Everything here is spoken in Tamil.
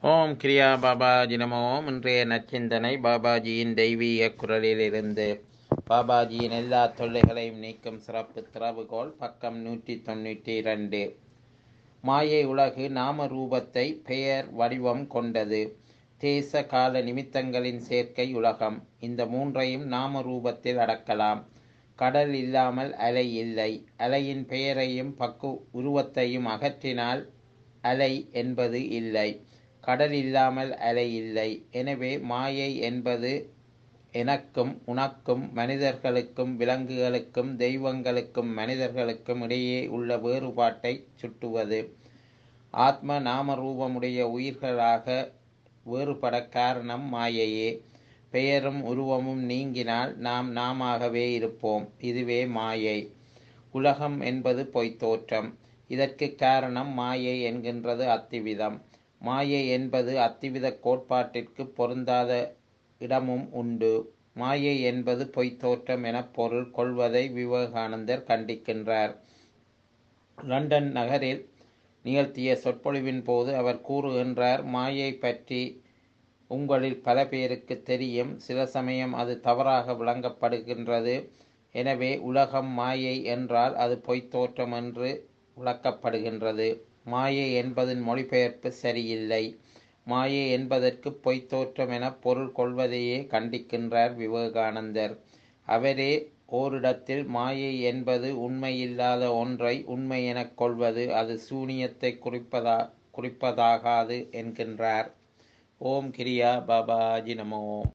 ஓம் கிரியா பாபாஜி நமோ. இன்றைய நச்சிந்தனை பாபாஜியின் தெய்வீக குரலிலிருந்து. பாபாஜியின் எல்லா தொல்லைகளையும் நீக்கும் சிறப்பு திறவுகோல், பக்கம் 192. மாயை உலகு நாம ரூபத்தை பெயர் வடிவம் கொண்டது. தேச கால நிமித்தங்களின் சேர்க்கை உலகம். இந்த மூன்றையும் நாம ரூபத்தில் அடக்கலாம். கடல் இல்லாமல் அலை இல்லை. அலையின் பெயரையும் உருவத்தையும் அகற்றினால் அலை என்பது இல்லை. கடல் இல்லாமல் அலை இல்லை. எனவே மாயை என்பது எனக்கும் உனக்கும், மனிதர்களுக்கும் விலங்குகளுக்கும், தெய்வங்களுக்கும் மனிதர்களுக்கும் இடையே உள்ள வேறுபாட்டை சுட்டுவது. ஆத்ம நாம ரூபமுடைய உயிர்களாக வேறுபட காரணம் மாயையே. பெயரும் உருவமும் நீங்கினால் நாம் நாமாகவே இருப்போம். இதுவே மாயை. உலகம் என்பது பொய்த்தோற்றம். இதற்கு காரணம் மாயை என்கின்றது அத்திவிதம். மாயை என்பது அத்திவித கோட்பாட்டிற்கு பொருந்தாத இடமும் உண்டு. மாயை என்பது பொய்த்தோற்றம் என பொருள் கொள்வதை விவேகானந்தர் கண்டிக்கின்றார். லண்டன் நகரில் நிகழ்த்திய சொற்பொழிவின் போது அவர் கூறுகின்றார், மாயை பற்றி உங்களில் பல பேருக்கு தெரியும். சில சமயம் அது தவறாக விளங்கப்படுகின்றது. எனவே உலகம் மாயை என்றால் அது பொய்த்தோற்றம் என்று விளக்கப்படுகின்றது. மாயை என்பதன் மொழிபெயர்ப்பு சரியில்லை. மாயை என்பதற்கு பொய்த்தோற்றம் என பொருள் கொள்வதையே கண்டிக்கின்றார் விவேகானந்தர். அவரே ஓரிடத்தில் மாயை என்பது உண்மையில்லாத ஒன்றை உண்மை எனக் கொள்வது அது சூனியத்தை குறிப்பதாகாது என்கின்றார். ஓம் கிரியா பாபாஜி நமோ.